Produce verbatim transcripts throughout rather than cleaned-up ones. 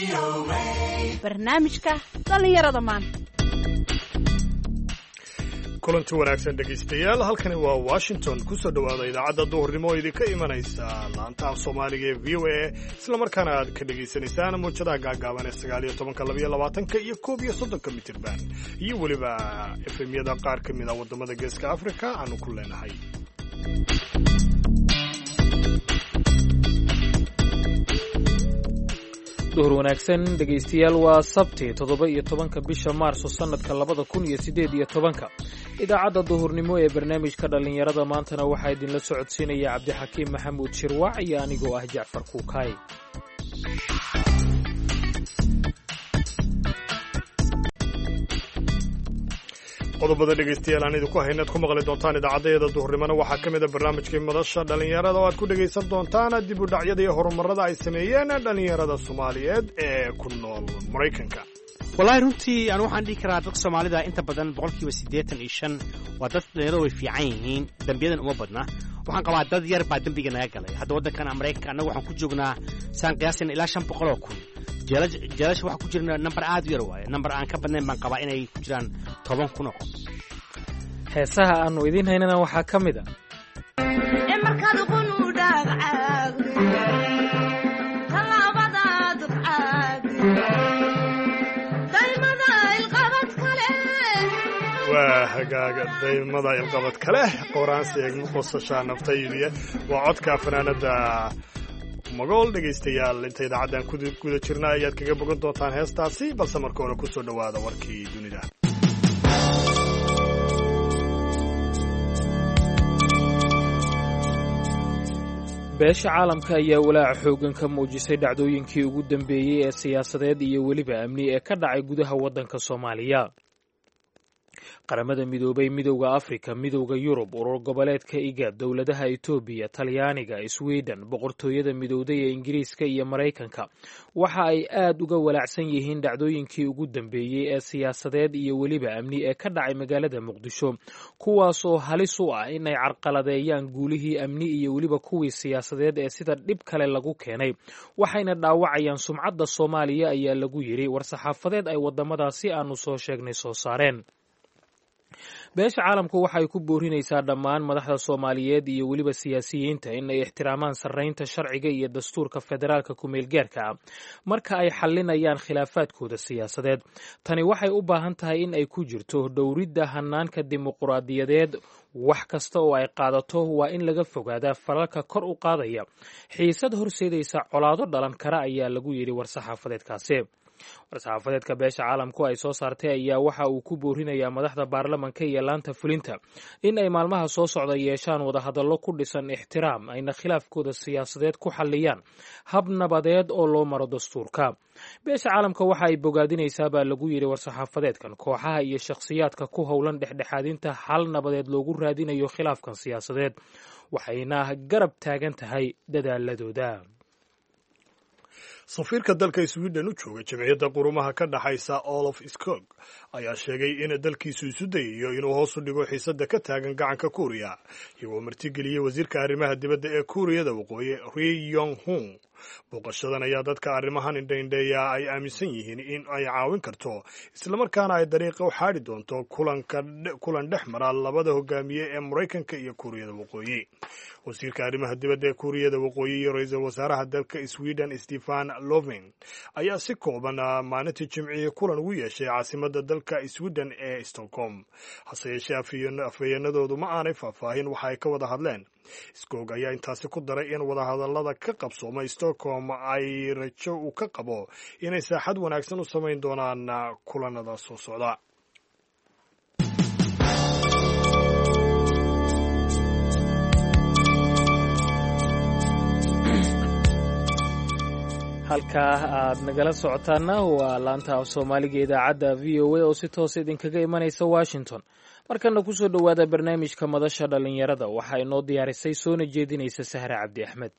barnaamijka dhallinyarada maanta. kulanti wanaagsan dhegaystayaal, halkani waa Washington. kusoo dhawaada idaacadda duhurnimo oo idinka imanaysa laanta af Soomaaliga ee V O A, isla markaana aad ka dhagaysanaysaan muujadaha gaagaaban ee sagaal iyo tobanka, laba iyo labaatanka iyo koob iyo soddonka mitirban, iyo weliba F M-yada qaar ka mid ah wadamada Geeska Afrika aanu ku leenahay. duhur wanaagsan dhegaystayaal, waa sabti toddoba iyo tobanka bisha maarso sanadka labada kun iyo siddeed iyo tobanka. idaacadda duhurnimo ee barnaamijka dhallinyarada maantana waxaa idinla socodsiinaya cabdixakiim maxamuud shirwac iyo anigoo ah jacfar kuukaay. qodobada dhegaystayaal aan idinku haynaad ku maqli doontaan idaacaddayada duhurnimona waxaa ka mid a barnaamijkii madasha dhallinyarada oo aad ku dhegaysan doontaan dib u dhacyada iyo horumarada ay sameeyeen dhallinyarada Soomaaliyeed ee ku nool Maraykanka. wallahi runtii aan waxaan dhihi karaa dadka Soomaalida inta badan boqolkiiba siddeetan iyo shan waa dad dhalinyarada way fiican yihiin, dambiyadan uma badna. waxaan qabaa dad yar baa dambiga naga galay. hadda waddankan Maraykanka annagu waxaan ku joognaa saan qiyaasina ilaa shan boqol oo kun. jeelasha waxaa ku jirna nambar aad u yar waaye, nambar aan ka badnayn baan qabaa inay ku jiraan toban kun oo qof. heesaha aanu idiin haynana waxaa ka mid a waa hagaaga daymada ilqabad kale qoraansi eegma qosashaa naftaydiya. waa codka fanaanada magool. dhegaystayaal, inta idaacaddan guda jirna ayaad kaga bogan doontaan heestaasi, balse marka hore kusoo dhowaada warkii dunida. beesha caalamka ayaa walaaca xoogan ka muujisay dhacdooyinkii ugu dambeeyey ee siyaasadeed iyo weliba amni ee ka dhacay gudaha waddanka Soomaaliya. qaramada midoobay, midowda Afrika, midowda Yurub, urur goboleedka IGAD, dowladaha Itoobiya, Talyaaniga, Sweden, boqortooyada midowday ee Ingiriiska iyo Maraykanka waxa ay aad uga walaacsan yihiin dhacdooyinkii ugu dambeeyey ee siyaasadeed iyo weliba amni ee ka dhacay magaalada Muqdisho, kuwaas oo halis u ah inay carqaladeeyaan guulihii amni iyo weliba kuwii siyaasadeed ee sida dhib kale lagu keenay, waxayna dhaawacayaan sumcadda Soomaaliya ayaa lagu yiri war-saxaafadeed ay wadamadaasi aanu soo sheegnay soo saareen. beesha caalamku waxay ku boorinaysaa dhammaan madaxda Soomaaliyeed iyo weliba siyaasiyiinta in ay ixtiraamaan sarreynta sharciga iyo dastuurka federaalka ku-meelgaarka ah marka ay xallinayaan khilaafaadkooda siyaasadeed. tani waxay u baahan tahay in ay ku jirto dhowridda hanaanka dimuqraadiyadeed. wax kasta oo ay qaadato waa in laga fogaadaa falalka kor u qaadaya xiisad horseedaysa colaado dhalan kara ayaa lagu yidhi war-saxaafadeedkaasi. war-saxaafadeedka beesha caalamku ay soo saartay ayaa waxa uu ku boorinayaa madaxda baarlamanka iyo laanta fulinta in ay maalmaha soo socda yeeshaan wadahadallo ku dhisan ixtiraam, ayna khilaafkooda siyaasadeed ku xalliyaan hab nabadeed oo loo maro dastuurka. beesha caalamka waxa ay bogaadinaysaa baa lagu yidhi war-saxaafadeedkan kooxaha iyo shakhsiyaadka ku howlan dhexdhexaadinta xal nabadeed loogu raadinayo khilaafkan siyaasadeed, waxayna garab taagan tahay dadaaladooda. safiirka dalka Sweden u jooga jamciyadda qurumaha ka dhaxaysa Olof Skog ayaa sheegay in dalkiisu isu dayayo inuu hoos u dhigo xiisadda ka taagan gacanka Kuuriya, iyagoo martigeliyey wasiirka arrimaha dibadda ee Kuuriyada Waqooyi Ri Yong Ho. booqashadan ayaa dadka arrimahan indhaindheeya ay aaminsan yihiin in ay caawin karto, islamarkaana ay dariiqa u xaadhi doonto kulan dhex mara labada hogaamiye ee Maraykanka iyo Kuuriyada Waqooyi. wasiirka arrimaha dibadda ee Kuuriyada Waqooyi iyo ra-iisul wasaaraha dalka Sweden Stefan Löfven ayaa si kooban maalintii Jimcihii kulan ugu yeeshay caasimadda dalka Sweden ee Stockholm. hase yeeshee afhayeenadoodu ma aanay faahfaahin waxa ay ka wada hadleen. Skog ayaa intaasi ku daray in wadahadallada ka qabsooma Stockholm ay rajo uu ka qabo inay saaxad wanaagsan u samayn doonaan kulanada soo socda. halkaa aad nagala socotaana waa laanta af Soomaaliga idaacadda V O A oo si toos idinkaga imanaysa Washington. markana ku soo dhowaada barnaamijka madasha dhallinyarada waxaa inoo diyaarisay soona jeedinaysa Sahra Cabdi Axmed.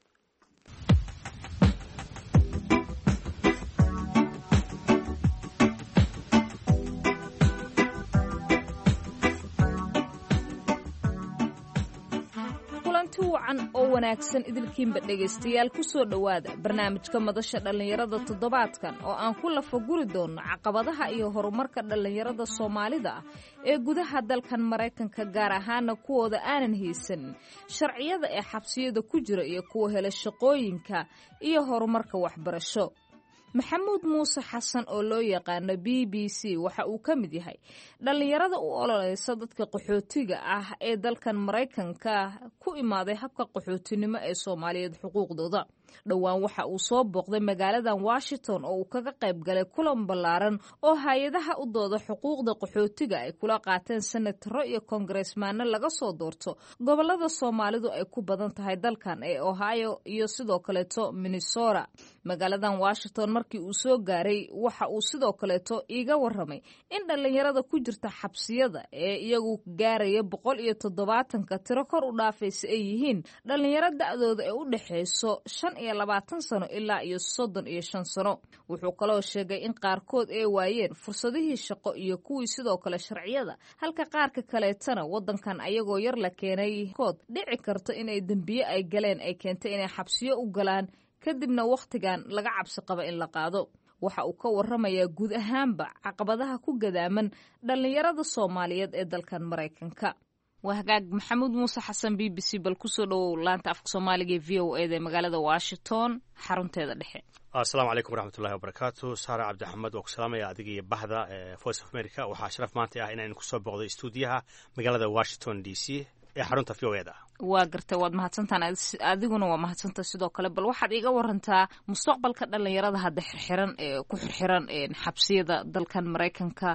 kulanti wacan oo wanaagsan idilkiinba dhegaystayaal ku soo dhowaada barnaamijka madasha dhallinyarada toddobaadkan oo aan ku lafaguri doonno caqabadaha iyo horumarka dhallinyarada soomaalida ah ee gudaha dalkan maraykanka gaar ahaana kuwooda aanan haysanin sharciyada ee xabsiyada ku jira iyo kuwa hela shaqooyinka iyo horumarka waxbarasho. maxamuud muuse xasan oo loo yaqaano b b c waxa uu ka mid yahay dhallinyarada u ololeysa dadka qaxootiga ah ee dalkan maraykanka ku imaaday habka qaxootinimo ee soomaaliyeed xuquuqdooda. dhowaan waxa uu soo booqday magaaladan washington oo uu kaga qayb galay kulan ballaaran oo hay-adaha u dooda xuquuqda qaxootiga ay kula qaateen senataro iyo kongaresmaano laga soo doorto gobolada soomaalidu ay ku badan tahay dalkan ee ohio iyo sidoo kaleeto minnesota. magaaladan washington markii uu soo gaaray waxa uu sidoo kaleeto iiga waramay in dhallinyarada ku jirta xabsiyada ee iyagu gaaraya boqol iyo toddobaatanka tiro kor u dhaafaysa ay yihiin dhallinyaro da'dooda ee u dhexayso shan iyo labaatan sano ilaa iyo soddon iyo shan sano. wuxuu kaloo sheegay in qaarkood ay waayeen fursadihii shaqo iyo kuwii sidoo kale sharciyada halka qaarka kaleetana waddankan ayagoo yar la keenay kood dhici karto inay dembiye ay galeen ay keentay inay xabsiyo u galaan kadibna wakhtigan laga cabsi qaba in la qaado. waxa uu ka waramayaa guud ahaanba caqabadaha ku gadaaman dhallinyarada soomaaliyeed ee dalkan maraykanka. waa hagaag maxamuud muuse xasan b b c bal kusoo dhowow laanta afka soomaaliga ee v o eda ee magaalada washington xarunteeda dhexe. asalaamu calaykum waraxmatullahi wabarakaatu. saare cabdixamed waa ku salaamaya adiga iyo bahda voice of america. waxaa sharaf maanta ah inaan kusoo booqdo istuudiyaha magaalada washington d c ee xarunta v o eda. waa gartay waad mahadsantaan adiguna waa mahadsantaha sidoo kale. bal waxaad iga warantaa mustaqbalka dhallinyarada hadda xirxiran ee ku xirxiran xabsiyada dalkan maraykanka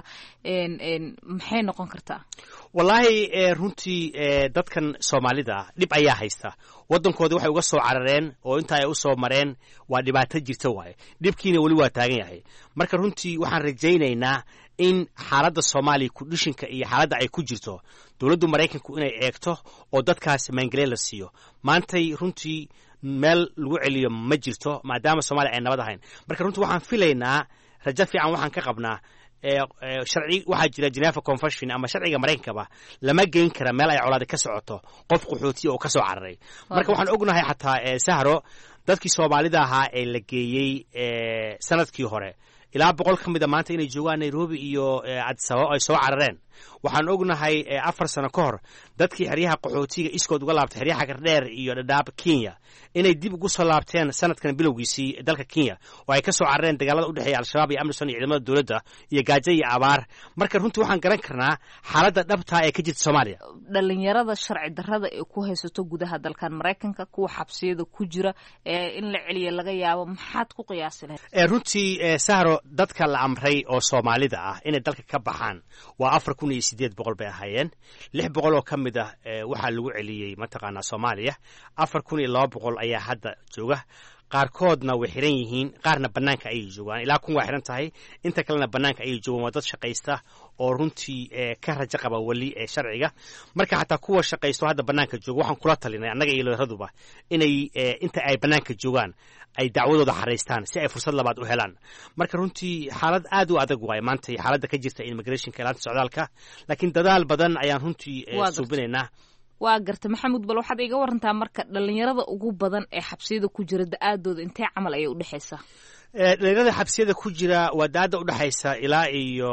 maxay noqon kartaa? wallaahi runtii dadkan soomaalida dhib ayaa haysta. waddankoodii waxay uga soo carareen oo inta ay u soo mareen waa dhibaato jirta waaye. dhibkiina weli waa taagan yahay. marka runtii waxaan rajaynaynaa in xaaladda soomaaliya kudhishinka iyo xaaladda ay ku jirto dowladdu maraykanku inay eegto oo dadkaas maangaleen la siiyo. maantay runtii meel lagu celiyo ma jirto maadaama soomaaliya ay nabad ahayn. marka runtii waxaan filaynaa rajo fiican waxaan ka qabnaa sharci waxaa jira Geneva Convention ama sharciga maraykankaba lama geyn kara meel ay colaad ka socoto qof qaxootiga oo ka soo cararay. marka waxaan ognahay xataa sahro dadkii soomaalida ahaa ee la geeyey sanadkii hore ilaa boqol ka mid a maanta inay joogaan Nairobi iyo Addis Ababa ay soo carareen. waxaan ognahay afar sano ka hor dadkii xeryaha qaxootiga iskood uga laabtay xeryaha Gardheer iyo Dadaab Kenya inay dib ugu soo laabteen sanadkan bilowgiisii dalka Kenya oo ay ka soo carareen dagaalada u dhexeeya Al-Shabaab iyo Amisom iyo ciidamada dawladda iyo gaajo iyo abaar. marka runtii waxaan garan karnaa xaaladda dhabta ee ka jirta Soomaaliya. dhalinyarada sharci darrada ee ku haysato gudaha dalkan Mareykanka kuwa xabsiyada ku jira ee in la celiyo laga yaabo maxaad ku qiyaasi lahayd? runtii sahro dadka la amray oo Soomaalida ah inay dalka ka baxaan waa afar kun iyo sideed boqol bay ahaayeen. lix boqol oo ka mid ah waxaa lagu celiyey mataqaanaa Soomaaliya. afar kun iyo laba boqol ayaa hadda jooga. qaarkoodna way xiran yihiin qaarna bannaanka ayay joogaan. ilaa kun waa xiran tahay inta kalena bannaanka ayay joogaan. waa dad shaqaysta oo runtii ka rajo qaba weli ee sharciga. marka xataa kuwa shaqaysto hadda bannaanka jooga waxaan kula talinay annaga iyo laraduba inay inta ay bannaanka joogaan ay dacwadooda xaraystaan si ay fursad labaad u helaan. marka runtii xaalad aad u adag waay maanta xaaladda ka jirta immigrationka ilaanta socdaalka. laakiin dadaal badan ayaan runtii suubinaynaa. waa garta maxamuud bal waxaad iga warantaa marka dhalinyarada ugu badan ee xabsiyada ku jira da-aadooda intee camal ayay u dhexaysaa? dhalinyarada xabsiyada ku jira waa da-aadda u dhexaysa ilaa iyo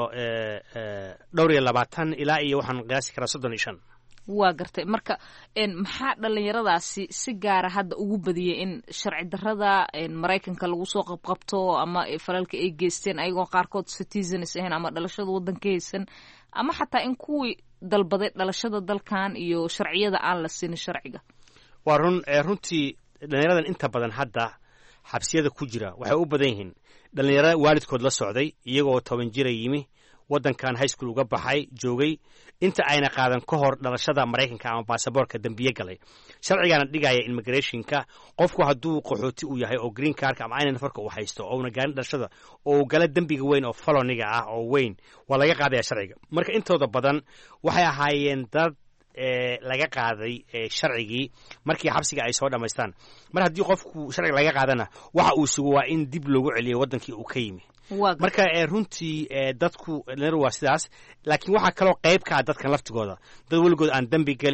dhowr iyo labaatan ilaa iyo waxaan qiyaasi karaa soddon iyo shan. waa gartay marka maxaa dhalinyaradaasi si gaara hadda ugu badiyey in sharci darrada maraykanka lagu soo qabqabto ama falalka ay geysteen ayagoo qaarkood citizens ahayn ama dhalashada waddanka haysan ama xataa in kuwii dalbaday dhalashada dalkan iyo sharciyada aan la siinin sharciga? waa run runtii dhalinyaradan inta badan hadda xabsiyada ku jira waxay u badan yihiin dhalinyaro waalidkood la socday iyagoo toban jira yimi waddankan high school uga baxay joogay inta ayna qaadan ka hor dhalashada maraykanka ama baasaboorka dembiye galay. sharcigaana dhigaya immigrationka qofku hadduu qaxooti uu yahay oo green cardka ama ayna nafarka uu haysto ouna gaarin dhalashada oo uu gala dembiga weyn oo feloniga ah oo weyn waa laga qaadaya sharciga. marka intooda badan waxay ahaayeen dad laga qaaday sharcigii markii xabsiga ay soo dhammaystaan. mar haddii qofku sharciga laga qaadana waxa uu sugo waa in dib loogu celiyo waddankii uu ka yimi. marka runtii dadku dhalinyaro waa sidaas. laakiin waxaa kaloo qayb ka ah dadkan laftigooda dad weligood aan dembi gelin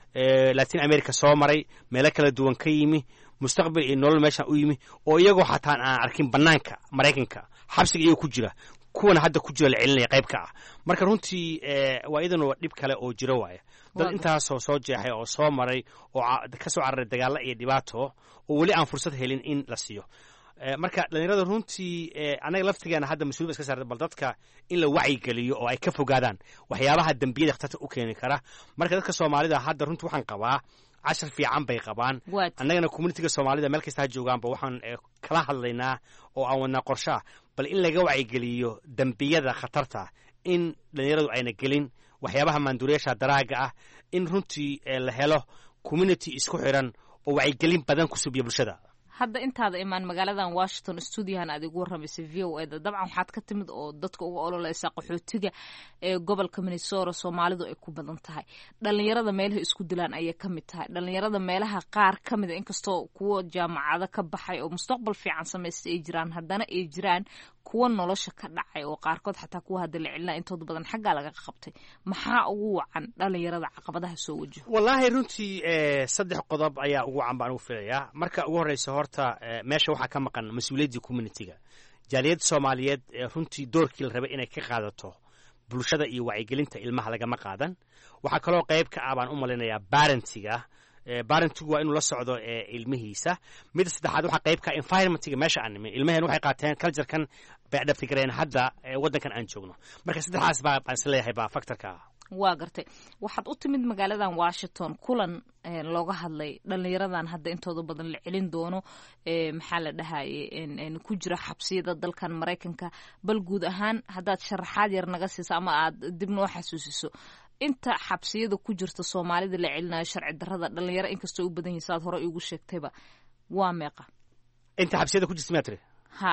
latin america soo maray meelo kala duwan ka yimi mustaqbal iyo nolol meeshaan u yimi oo iyagoo xataan aan arkin bannaanka maraykanka xabsiga iyagoo ku jira kuwana hadda ku jira la celinaya qayb ka ah marka runtii waa idanoo dhib kale oo jiro waaya dad intaasoo soo jeexay oo soo maray oo ka soo cararay dagaalla iyo dhibaato oo weli aan fursad helin in la siiyo marka dhalinyarada runtii annaga laftigeena hadda mas-uuliyad iska saarta bal dadka in la wacyigeliyo oo ay ka fogaadaan waxyaabaha dembiyada khatarta u keeni kara marka dadka soomaalida hadda runtii waxaan qabaa cashar fiican bay qabaan annagana communitiga soomaalida meel kasta ha joogaanba waxaan kala hadlaynaa oo aan wadnaa qorshaah bal in laga wacyigeliyo dembiyada khatarta in dhalinyaradu ayna gelin waxyaabaha maanduuriyaasha daraaga ah in runtii la helo community isku xiran oo wacyigelin badan ku subiya bulshada hadda intaada imaan magaaladan washington stuudiyahan aad igu warramaysay v o eda dabcan waxaad ka timid oo dadka uga ololeysa qaxootiga ee gobolka minnesota soomaalidu ay ku badan tahay dhalinyarada meelaha isku dilaan ayay ka mid tahay dhalinyarada meelaha qaar ka mida inkastoo kuwa jaamacado ka baxay oo mustaqbal fiican samaystay ay jiraan haddana ay jiraan kuwa nolosha ka dhacay oo qaarkood xataa kuwa hadda la celina intooda badan xaggaa laga qabtay maxaa ugu wacan dhalinyarada caqabadaha soo wajaho wallaahi runtii saddex qodob ayaa ugu wacan baan ugu filayaa marka ugu horreysa horta meesha waxaa ka maqan mas-uuliyaddii communitiga jaaliyadda soomaaliyeed runtii doorkii la rabay inay ka qaadato bulshada iyo wacyigelinta ilmaha lagama qaadan waxaa kaloo qayb ka ah baan u malaynayaa barentiga barentigu waa inuu la socdo ilmihiisa midda saddexaad waxaa qayb ka environmentiga meesha aan nimin ilmaheen waxay qaateen culturekan bay adhabtigareen hadda waddankan aan joogno marka saddexdaas baa baan isleeyahay baa factorka ah waa gartay waxaad u timid magaaladan washington kulan looga hadlay dhalinyaradan hadda intooda badan la celin doono maxaa la dhahaye ku jira xabsiyada dalkan maraykanka bal guud ahaan haddaad sharaxaad yar naga siiso ama aad dib noo xasuusiso inta xabsiyada ku jirta soomaalida la celinayo sharci darrada dhalinyaro inkastoo u badan yihin saad hore igu sheegtayba waa meeqa inta xabsiyada ku jirta matri ha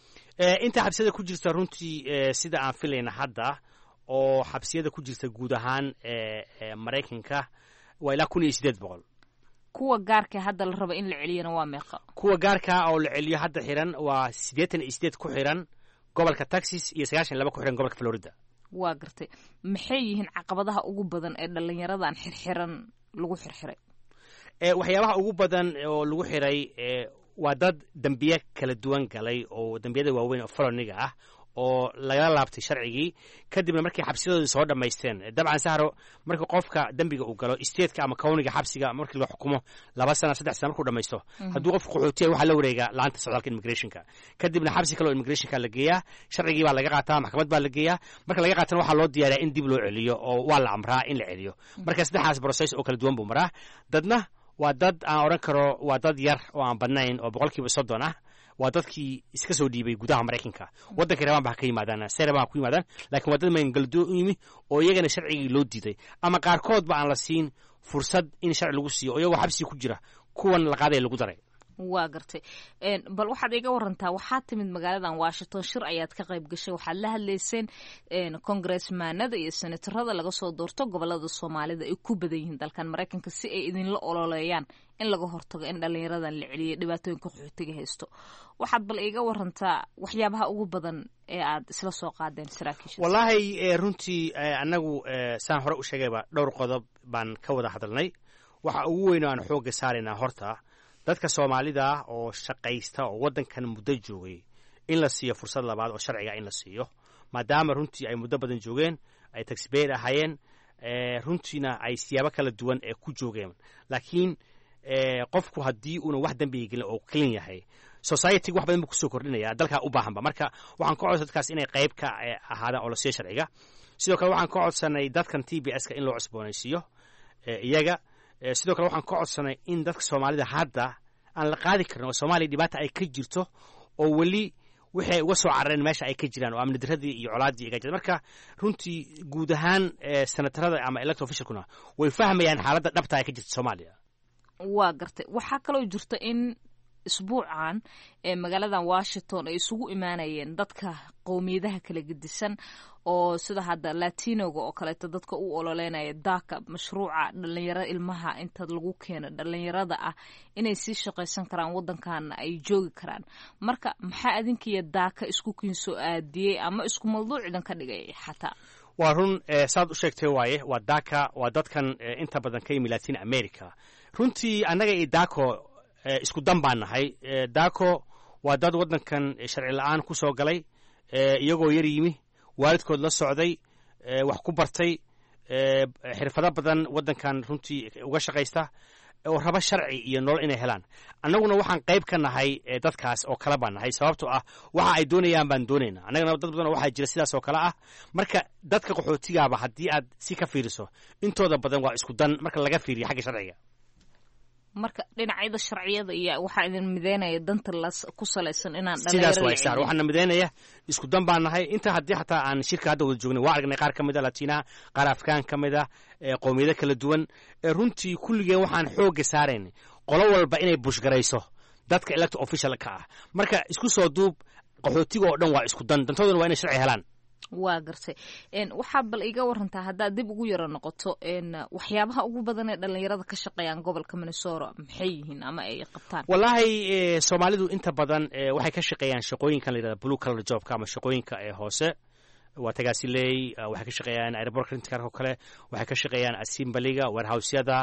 inta xabsiyada ku jirta runtii sida aan filayna hadda oo xabsiyada ku jirta guud ahaan maraykanka waa ilaa kun iyo siddeed boqol kuwa gaarka hadda la raba in la celiyana waa meeqa kuwa gaarkaa oo la celiyo hadda xiran waa siddeetan iyo siddeed ku xiran gobolka texas iyo sagaashan iyo laba ku xiran gobolka florida waa gartay maxay yihiin caqabadaha ugu badan ee dhalinyaradan xirxiran lagu xirxiray waxyaabaha ugu badan oo lagu xiray waa dad dembiye kala duwan galay oo dembiyada waaweyn oo feloniga ah oo lagala laabtay sharcigii kadibna markay xabsiyadoodii soo dhammaysteen dabcan sahro markii qofka dembiga uu galo statetka ama kowniga xabsiga markii la xukumo laba sana saddex sana markuu dhammaysto hadduu qofka qaxootiya waxaa la wareegaa laanta socdaalka immigrationka kadibna xabsi kale oo immigrationka la geeyaa sharcigii baa laga qaataa maxkamad baa la geeyaa marka laga qaatana waxaa loo diyaariyaa in dib loo celiyo oo waa la amraa in la celiyo marka saddexdaas process oo kala duwan buu maraa dadna waa dad aan odhan karo waa dad yar oo aan badnayn oo boqolkiiba soddon ah waa dadkii iska soo dhiibay gudaha maraykanka waddankay rabaan ba ha ka yimaadaan see rabaan ha ku yimaadaan lakiin waa dad magangaldo u yimi oo iyagana sharcigii loo diiday ama qaarkoodba aan la siin fursad in sharci lagu siiyo oo iyagoo xabsiga ku jira kuwan la qaadaya lagu daray waa gartay bal waxaad iga warantaa waxaad timid magaaladan washington shir ayaad ka qayb gashay waxaad la hadlayseen congressmanada iyo senatarada laga soo doorto gobolada soomaalida ay ku badan yihiin dalkan maraykanka si ay idinla ololeeyaan in laga hortago in dhalinyaradan la celiyay dhibaatooyinka qaxootiga haysto waxaad bal iga warantaa waxyaabaha ugu badan ee aad isla soo qaadeen saraakiisha wallaahi runtii annagu saan hore u sheegayba dhowr qodob baan ka wada hadalnay waxa ugu weyn oo aan xoogga saaraynaa horta dadka soomaalida ah oo shaqaysta oo waddankan muddo joogay in la siiyo fursad labaad oo sharciga in la siiyo maadaama runtii ay muddo badan joogeen ay taxpayer ahaayeen runtiina ay siyaabo kala duwan ee ku joogeen laakiin qofku haddii uuna wax dembiga gelin oo clean yahay society-ga wax badan buu kusoo kordhinaya dalkaa u baahanba marka waxaan ka codsan dadkaas inay qayb ka ahaadaan oo la siiyo sharciga sidoo kale waxaan ka codsanay dadkan t b s ka in loo cusboonaysiiyo iyaga sidoo kale waxaan ka codsanay in dadka soomaalida hadda aan la qaadi karin oo soomaaliya dhibaata ay ka jirto oo weli wixii ay uga soo carareen meesha ay ka jiraan oo amni daradii iyo colaaddii iga jirta marka runtii guud ahaan senatarada ama electoral officialkuna way fahmayaan xaaladda dhabta ay ka jirta soomaaliya waa gartay waxaa kaloo jirta in isbuucan ee magaaladan washington ay isugu imaanayeen dadka qowmiyadaha kala gedisan oo sida hadda latinoga oo kaleeto dadka u ololeynaya daaka mashruuca dhalinyaro ilmaha inta lagu keeno dhalinyarada ah inay sii shaqaysan karaan waddankaana ay joogi karaan marka maxaa adinkiiyo daaka isku kiin soo aadiyey ama isku mawduuc idan ka dhigay xataa waa run saad u sheegtay waaye waa daka waa dadkan inta badan ka yimi latin america runtii annaga iyo dako isku dan baan nahay dako waa dad waddankan sharci la'aan ku soo galay iyagoo yar yimi waalidkood la socday wax ku bartay xirfado badan waddankan runtii uga shaqaysta oo raba sharci iyo nolol inay helaan annaguna waxaan qayb ka nahay dadkaas oo kale baan nahay sababtoo ah waxa ay doonayaan baan doonaynaa annagana dad badan waxaa jira sidaas oo kale ah marka dadka qaxootigaaba haddii aad si ka fiiriso intooda badan waa isku dan marka laga fiiriyo xagga sharciga marka dhinacyada sharciyada iyo waxaa idin mideynaya danta las ku salaysan inaan sidaas waa isaar waxaana mideynaya isku dan baan nahay inta haddii xataa aan shirka hadda wada joognay waa aragnay qaar ka mid a latina qaar afkaan ka mid a qowmiyado kala duwan runtii kulligeen waxaan xoogga saaraynay qolo walba inay bushgarayso dadka elected official ka ah marka isku soo duub qaxootiga oo dhan waa isku dan dantooduna waa inay sharci helaan waa gartay waxaa bal iga warantaa haddaad dib ugu yaro noqoto waxyaabaha ugu badan ee dhallinyarada ka shaqeeyaan gobolka minnesota maxay yihiin ama ay qabtaan wallaahi soomaalidu inta badan waxay ka shaqeeyaan shaqooyinkan la yidhahda blue color jobka ama shaqooyinka ee hoose waa tagaasiley waxay ka shaqeeyaan airport rentarka oo kale waxay ka shaqeeyaan assemblyga warehousyada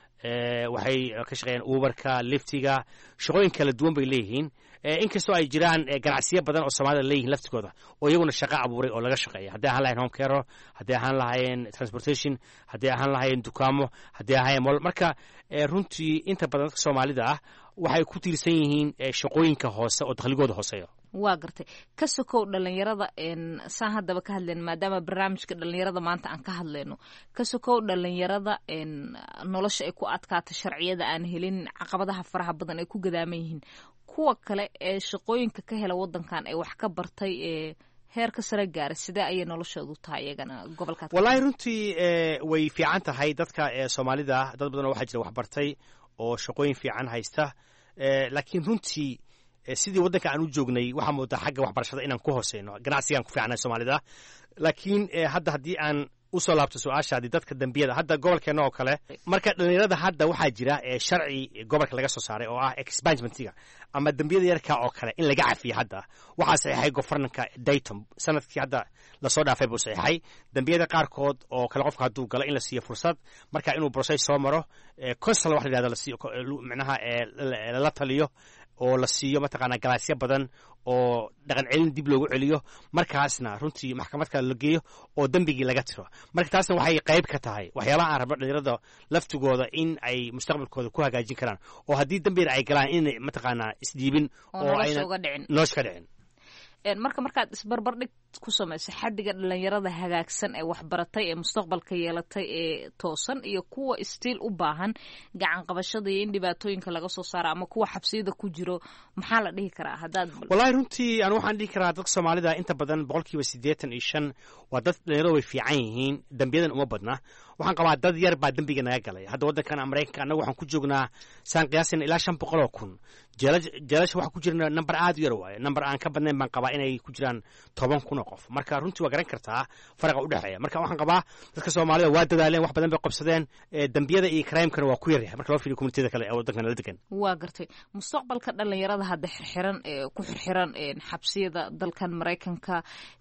waxay ka shaqeeyaan uberka liftiga shaqooyin kala duwan bay leeyihiin inkastoo ay jiraan ganacsiyo badan oo soomaalida leeyihiin laftigooda oo iyaguna shaqo abuuray oo laga shaqeeya hadday ahaan lahayen home care hadday ahaan lahaayeen transportation hadday ahaan lahaayeen dukaamo hadday ahaayeen mol marka runtii inta badan dadka soomaalida ah waxay ku tiirsan yihiin shaqooyinka hoose oo dakhligooda hooseeyo waa gartay ka sokow dhallinyarada saan haddaba ka hadlayno maadaama barnaamijka dhallinyarada maanta aan ka hadlayno ka sokow dhallinyarada nolosha ay ku adkaata sharciyada aan helin caqabadaha faraha badan ay ku gadaaman yihiin kuwa kale ee shaqooyinka ka hela waddankan ee wax ka bartay ee heerka sare gaaray sidee ayay noloshoodu tahay iyagana gobolka wallaahi runtii way fiican tahay dadka soomaalida dad badan oo waxaa jira wax bartay oo shaqooyin fiican haysta laakiin runtii sidii waddanka aan u joognay waxaa moodaa xagga waxbarashada inaan ku hooseyno ganacsigaan ku fiicnay soomaalida laakiin hadda haddii aan usoo laabto su-aashaadii dadka dembiyada hadda gobolkeena oo kale marka dhallinyarada hadda waxaa jira sharci gobolka laga soo saaray oo ah expangementiga ama dembiyada yarka oo kale in laga cafiyo hadda waxaa saxiixay gofarnanka dayton sanadkii hadda lasoo dhaafay buu saxiixay dembiyada qaarkood oo kale qofka hadduu galo in la siiyo fursad marka inuu process soo maro consal wax la yidhahdo lasiiyo micnaha lala taliyo oo la siiyo mataqaanaa galaasyo badan oo dhaqan celin dib loogu celiyo markaasna runtii maxkamad kale la geeyo oo dembigii laga tiro marka taasna waxay qayb ka tahay waxyaabaha aan rabno dhalinyarada laftigooda in ay mustaqbalkooda ku hagaajin karaan oo haddii dembina ay galaan inay mataqaanaa isdhiibin oo ayna nolosha ka dhicin marka markaad isbarbardhig ku samayso xaddiga dhallinyarada hagaagsan ee waxbaratay ee mustaqbalka yeelatay ee toosan iyo kuwa istiil u baahan gacan qabashada iyo in dhibaatooyinka laga soo saaro ama kuwa xabsiyada ku jiro maxaa la dhihi karaa haddaad wallahi runtii anu waxaan dhihi karaa dadka soomaalida inta badan boqolkiiba siddeetan iyo shan waa dad dhalinyarada way fiican yihiin dembiyadan uma badna waxaan qabaa dad yar baa dembiga naga galay hadda waddankan maraykanka annaga waxaan ku joognaa saan qiyaasina ilaa shan boqol oo kun jeelasha waxaa ku jirna number aad u yar waaye number aan ka badnayn baan qabaa inay ku jiraan toban kun oo qof marka runtii waa garan kartaa faraqa u dhexeeya marka waxaan qabaa dadka soomaalida waa dadaaleen wax badan bay qabsadeen dembiyada iyo crimekana waa ku yaryahay marka loo fiiriyo communitida kale ee waddankan la degan waa gartay mustaqbalka dhallinyarada hadda xirxiran ee ku xirxiran xabsiyada dalkan maraykanka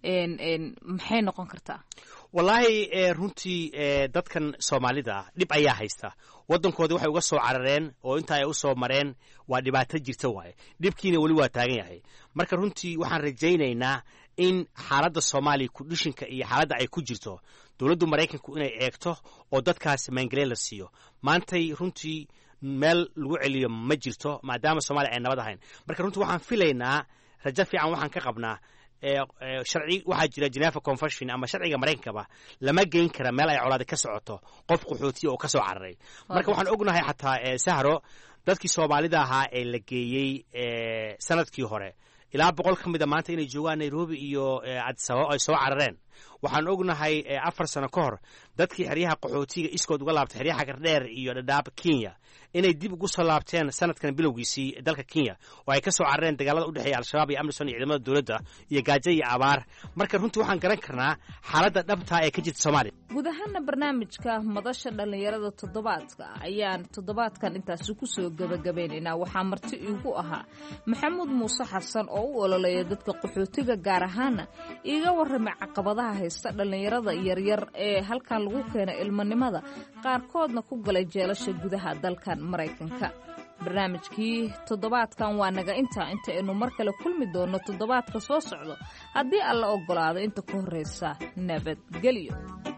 maxay noqon kartaa wallaahi runtii dadkan soomaalida dhib ayaa haysta waddankoodii waxay uga soo carareen oo inta ay u soo mareen waa dhibaato jirta waaye dhibkiina weli waa taagan yahay marka runtii waxaan rajaynaynaa in xaaladda soomaaliya kudhishinka iyo xaaladda ay ku jirto dowladdu maraykanku inay eegto oo dadkaas maangaleen la siiyo maantay runtii meel lagu celiyo ma jirto maadaama soomaaliya ay nabad ahayn marka runtii waxaan filaynaa rajo fiican waxaan ka qabnaa sharci waxaa jira Geneva Convention ama sharciga Mareykankaba lama geyn kara meel ay colaad ka socoto qof qaxootiga oo ka soo cararay marka waxaan ognahay xataa sahro dadkii Soomaalida ahaa ee la geeyay sanadkii hore ilaa boqol ka mid ah maanta inay joogaan Nairobi iyo Addis Ababa ay soo carareen waxaan ognahay afar sano ka hor dadkii xeryaha qaxootiga iskood uga laabtay xeryaha Gardheer iyo Dadaab Kenya inay dib ugu soo laabteen sanadkan bilowgiisii dalka Kenya oo ay ka soo carareen dagaalada u dhaxeeya Al-Shabaab iyo Amisom iyo ciidamada dawladda iyo gaajo iyo abaar marka runtii waxaan garan karnaa xaaladda dhabta ee ka jirta Soomaaliya guud ahaan barnaamijka madasha dhalinyarada toddobaadka ayaan toddobaadkan intaas ku soo gabagabeynaa waxaa marti iigu ahaa Maxamuud Muuse Xasan oo u ololeeya dadka qaxootiga gaar ahaan iiga warramay caqabadaha caqabadaha haysta dhallinyarada yaryar ee halkan lagu keenay ilmanimada qaarkoodna ku galay jeelasha gudaha dalkan maraykanka. barnaamijkii toddobaadkan waa naga intaa inta aynu mar kale kulmi doonno toddobaadka soo socdo haddii alla oggolaado. inta ku horraysa nabadgelyo.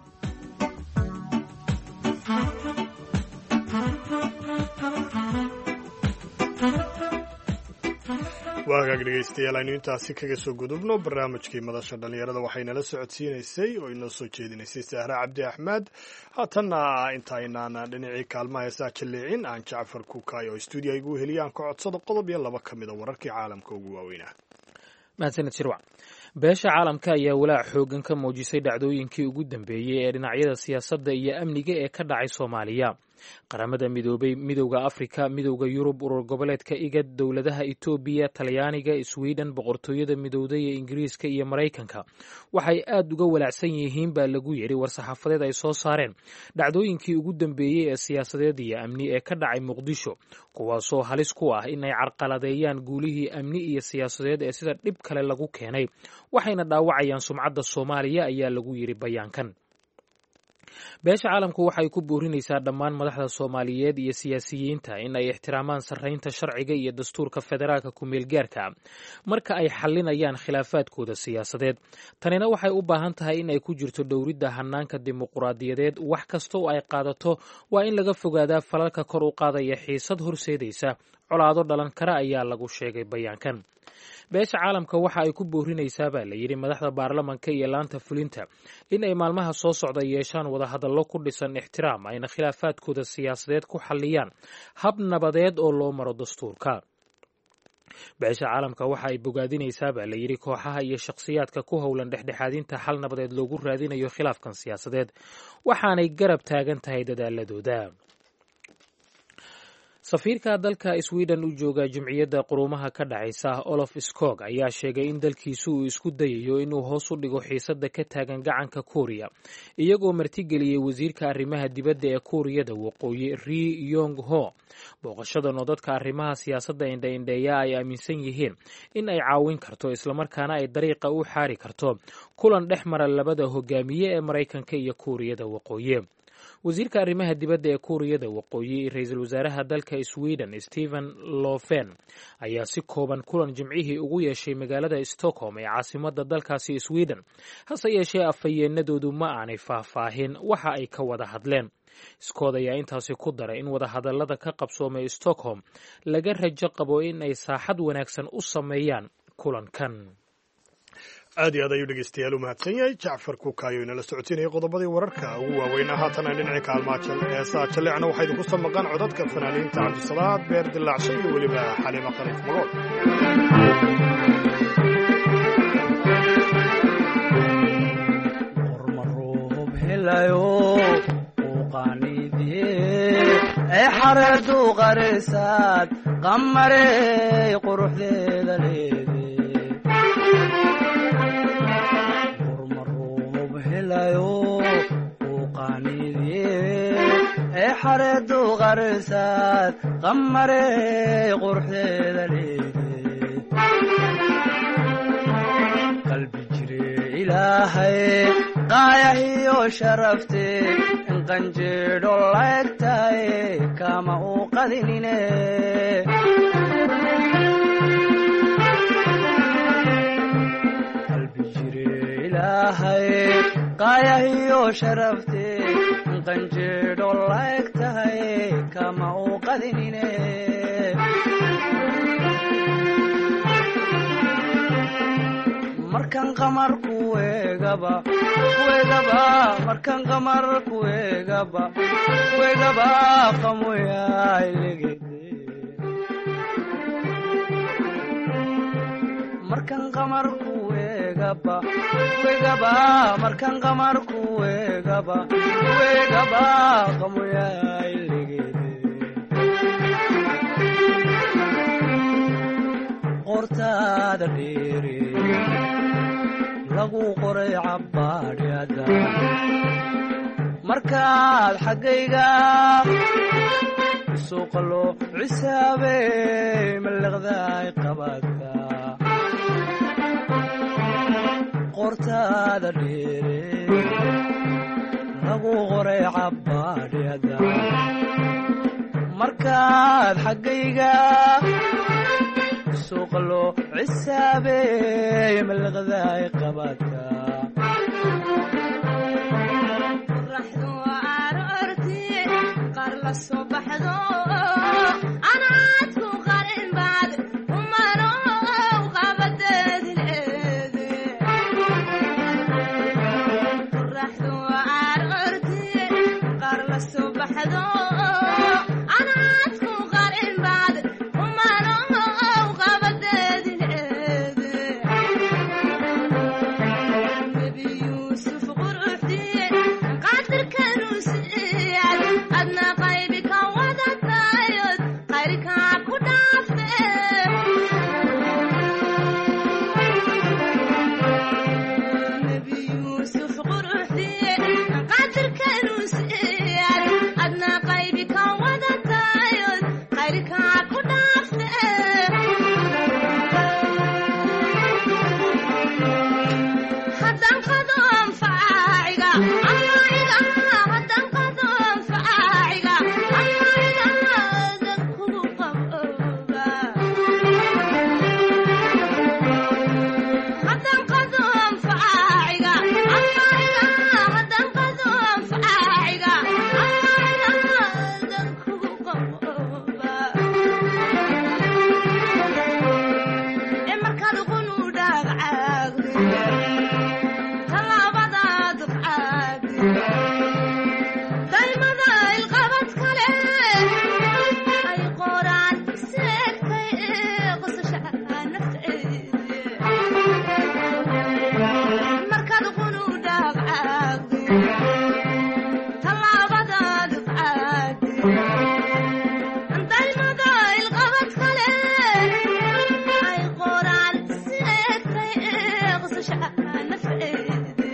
waa hagaag dhegaystayaal aynu intaasi kaga soo gudubno barnaamijkii madasha dhallinyarada waxaynala socodsiinaysay oo inoo soo jeedinaysay sahra cabdi axmed. haatanna intaynaan dhinacii kaalmaha heesaa jalleecin aan jacfar kukaay oo stuudiya igu heliya aan ka codsado qodob iyo laba ka mida wararkii caalamka ugu waaweynaa. mahadsaned shirwac. beesha caalamka ayaa walaac xoogan ka muujisay dhacdooyinkii ugu dambeeyey ee dhinacyada siyaasadda iyo amniga ee ka dhacay soomaaliya. qaramada midoobay, midowda afrika, midowda yurub, urur goboleedka igad, dowladaha etoobiya, talyaaniga, sweden, boqortooyada midowday ee ingiriiska iyo maraykanka waxay aad uga walaacsan yihiin baa lagu yidhi war-saxaafadeed ay soo saareen dhacdooyinkii ugu dambeeyey ee siyaasadeed iyo amni ee ka dhacay muqdisho, kuwaasoo halis ku ah inay carqaladeeyaan guulihii amni iyo siyaasadeed ee sida dhib kale lagu keenay, waxayna dhaawacayaan sumcadda soomaaliya ayaa lagu yidhi bayaankan. beesha caalamku waxay ku boorinaysaa dhammaan madaxda soomaaliyeed iyo siyaasiyiinta in ay ixtiraamaan sarraynta sharciga iyo dastuurka federaalka ku-meelgaarka marka ay xallinayaan khilaafaadkooda siyaasadeed. tanina waxay u baahan tahay in ay ku jirto dhowridda hanaanka dimuquraadiyadeed. wax kasta oo ay qaadato waa in laga fogaadaa falalka kor u qaadaya xiisad horseedaysa colaado dhalan kara ayaa lagu sheegay bayaankan. beesha caalamka waxa ay ku boorinaysaa baa la yidhi madaxda baarlamanka iyo laanta fulinta in ay maalmaha soo socda yeeshaan wadahadallo ku dhisan ixtiraam ayna khilaafaadkooda siyaasadeed ku xalliyaan hab nabadeed oo loo maro dastuurka. beesha caalamka waxa ay bogaadinaysaa baa la yidhi kooxaha iyo shakhsiyaadka ku howlan dhexdhexaadinta xal nabadeed loogu raadinayo khilaafkan siyaasadeed, waxaanay garab taagan tahay dadaaladooda. safiirka dalka sweden u jooga jimciyadda quruumaha ka dhacaysa olof skog ayaa sheegay in dalkiisu uu isku dayayo inuu hoos u dhigo xiisadda ka taagan gacanka kuuriya, iyagoo martigeliyey wasiirka arrimaha dibadda ee kuuriyada waqooyi ri yong ho. booqashadan oo dadka arrimaha siyaasadda indha-indheeya ay aaminsan yihiin in ay caawin karto islamarkaana ay dariiqa u xaari karto kulan dhex mara labada hogaamiye ee maraykanka iyo kuuriyada waqooyi. wasiirka arrimaha dibadda ee kuuriyada waqooyi ra-iisul wasaaraha dalka sweden stephen lofen ayaa si kooban kulan jimcihii ugu yeeshay magaalada stockholm ee caasimadda dalkaasi sweden. hase yeeshee afhayeenadoodu ma aanay faahfaahin waxa ay ka wada hadleen. iskood ayaa intaasi ku daray in wadahadallada ka qabsoomay stockholm laga rajo qabo in ay saaxad wanaagsan u sameeyaan kulankan. aad iyo aad ayuu dhegeystayaal u mahadsan yahay jacfar kuukaayo inala socotinayay qodobadii wararka ugu waaweynaa. haatan aan dhinacii kaalmaa heesaa jalleecna waxaa idinku soo maqan codadka fanaaniinta cabdisalaad beer dilaacsho iyo weliba xaliima khaliif magool. qormaroob helayo uqaanidee ee xareedu qarisaad qamarey quruxdeeda leede xareedu qarisaad qamarey quruxdeeda leede qalbi jire ilaahay qaayahiyo sharafte in qanjeedho laegtahay kama u qadinine qalbi jire ilaahay qaayahiyo sharafte qanjeedho laeg tahay kama u qadinine markan qamar kuegaba kuegaba markan qamar kuegaba kuegaba qamoyailegede markan qamar kuegaba kuegaba markan qamar kuegaba kuegaba qamoyailegede qortaada dheere lagu qoray cabbaadhyada markaad xaggayga suuqa loo cisaabey maliqdaay qabadka qortaada dheere lagu qoray cabbaadhyada markaad xaggayga suuqa loo cisaabeeye malaqdaay qabataa qoraxdu aroortii qaar la soo baxdo anaad ku qarin baad umanow qabadeedileede qoraxdu aroortii qaar la soo baxdo anaad ku qarin baad umanow qabadeedileede nebi yuusuf quruxdii qadirkanu siiyad adna qaybi ka wadatayod qayrkaa ku dhaafte nebi yuusuf quruxdii qadirkanu siiyad adna qaybi ka wadatayod qayrkaa ku dhaafte haddaan qado anfaaciga amaiga haddaan qado anfaaciga amaiga adan kugu qabooba haddaan qado anfaaciga amaiga haddaan qado anfaaciga amaiga adan kugu qabooba ee markaad qunu dhaagcaagde talaabadaad qaadi daymada ilqabad kale ay qoraan seegtay ee qosasha nafteede markaad qunu dhaagcaagde talaabadaad qaadi daymada ilqabad kale ay qoraan seegtay ee qosasha nafteede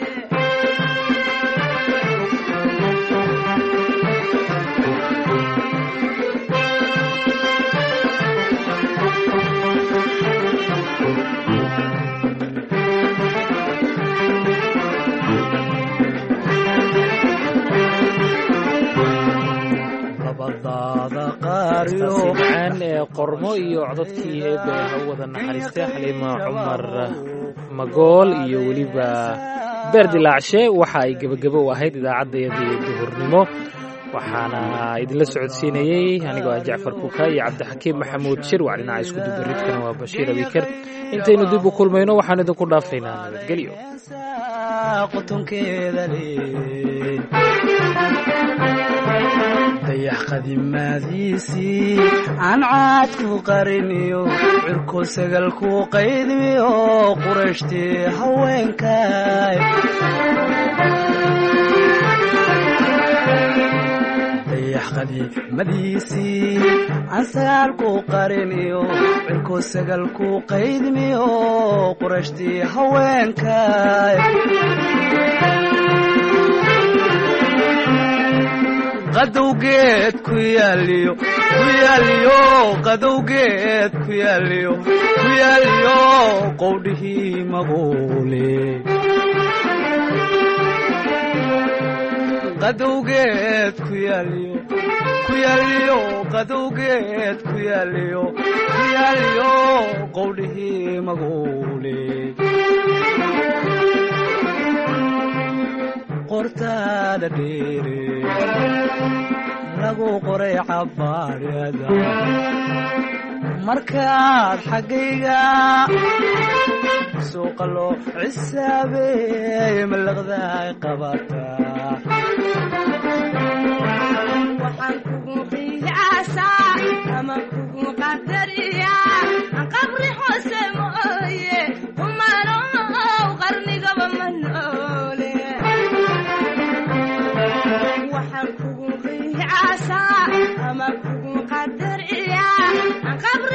labadaada qaariyo macaan ee qormo iyo codadkii eebe ha u wada naxariistay xaliima cumar magool iyo weliba beer dilaacshe waxa ay gebagabo u ahayd idaacaddayadii duhurnimo waxaana idinla socodsiinayey anigoo ah jacfar kuka iyo cabdixakiim maxamuud shirwac dhinaca isku dubaridkana waa bashiir abiker intaynu dib u kulmayno waxaan idinku dhaafaynaa nabadgelyo qutunkeeda leey dayax qadimaadiisii aan caad ku qariniyo cirko sagal ku qaydmiyo qurashtii haweenkay dayax qadimadiisii aan sagaal ku qariniyo cirko sagal ku qaydmiyo qurashtii haweenkay qadowgeed ku yaaliyo ku yaaliyo qadowgeed ku yaaliyo ku yaaliyo qowdhihii maguule qadowgeed ku yaaliyo ku yaaliyo qadowgeed ku yaaliyo ku yaaliyo qowdhihii maguule qortaada dheere lagu qoray cabbaadhyada markaad xaggayga suuqa loo cisaabeeye malaqdaay qabataa waxaan kugu qiyaasaa ama kugu qadariyaa qabri hoose mooye umanow qarnigaba ma noole waxaan kugu qiyaasaa ama kugu qadariyaa qabri